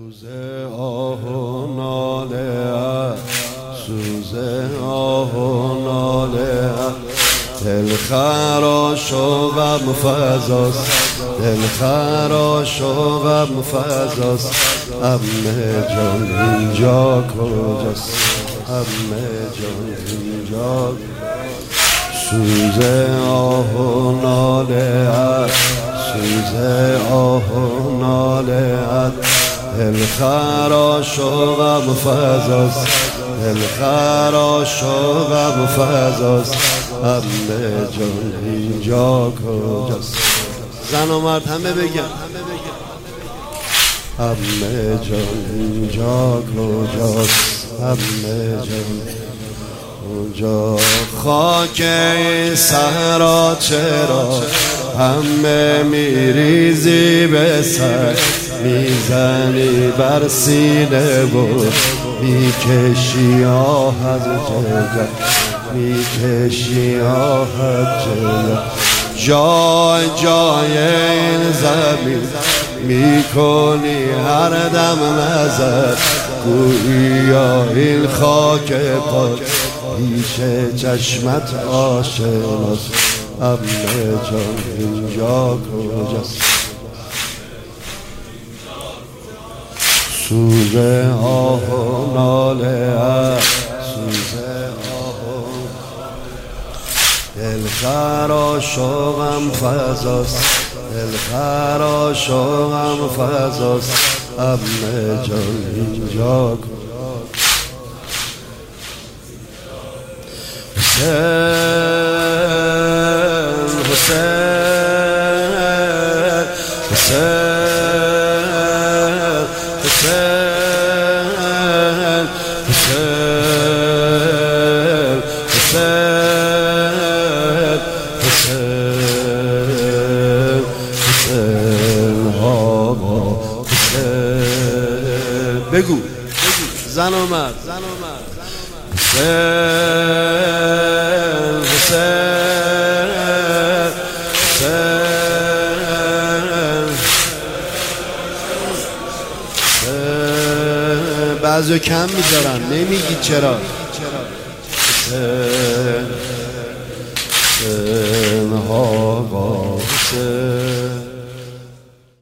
سوز آه و ناله، سوز آه و ناله، دل خراش و غم فزاست، دل خراش و غم فزاست. عمه جان اینجا کجاست؟ عمه جان اینجا. سوز آه و ناله، سوز آه و ناله، دل خراش و غم فزاست، دل خراش و غم فزاست. عمه جان اینجا کجاست؟ زن و مرد همه بگن عمه جان اینجا کجاست؟ عمه جان اونجا. خاک صحرا چرا همه میریزی به سر، میزنی بر سینه و میکشی آه از جگر، میکشی آه از جگر. جای جای این زمین میکنی هر دم نظر، گویا این خاک پاک پیش چشمت آشناست. عمه جان اینجا کجاست؟ سوز آه و ناله، سوز آه و دل خراش و غم فزاست، دل خراش و غم فزاست. عمه جان اینجا حسین حسین حسین حسین حسین حسین حسین آقا حسین. بگو زن و مرد حسین حسین حسین. بعضی کم میذارن نمیگی چرا؟ حسین حسین آقا حسین.